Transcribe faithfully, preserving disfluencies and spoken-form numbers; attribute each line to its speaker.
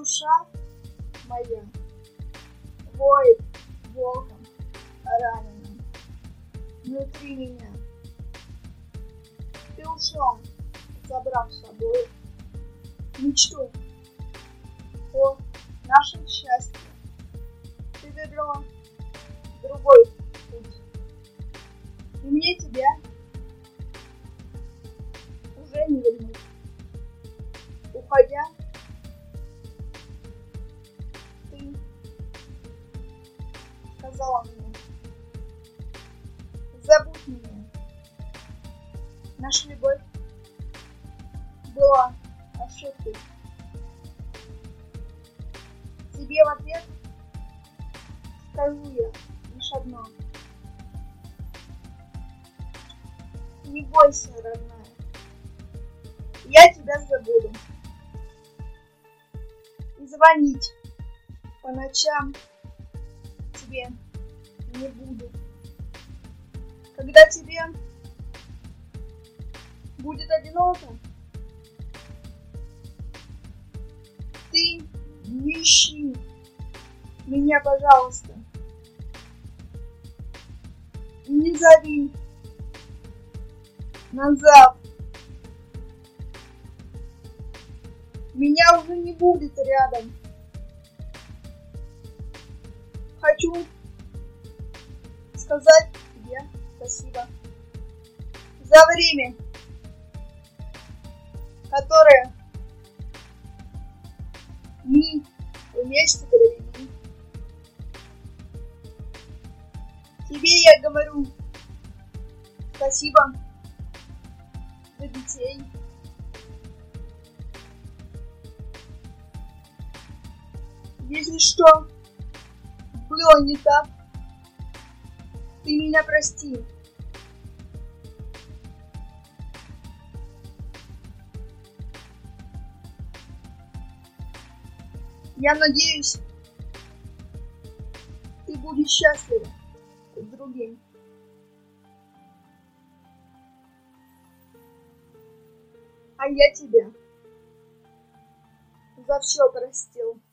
Speaker 1: душа моя воет волком раненым внутри меня. Ты ушел, забрав с собой мечту о нашем счастье. Ты выбрала другой путь, и мне тебя уже не вернуть. Уходя, ты сказала мне: забудь меня. Наша любовь была ошибкой. Тебе в ответ скажу я лишь одно: не бойся, родная, я тебя забуду. И звонить по ночам тебе не буду. Когда тебе будет одиноко, ты не ищи меня, пожалуйста. Не зови назад. Меня уже не будет рядом. Хочу сказать тебе спасибо за время, которое мы вместе провели. Тебе я говорю спасибо за детей. Если что было не так, ты меня прости. Я надеюсь, ты будешь счастлива с другим. А я тебя за все простил.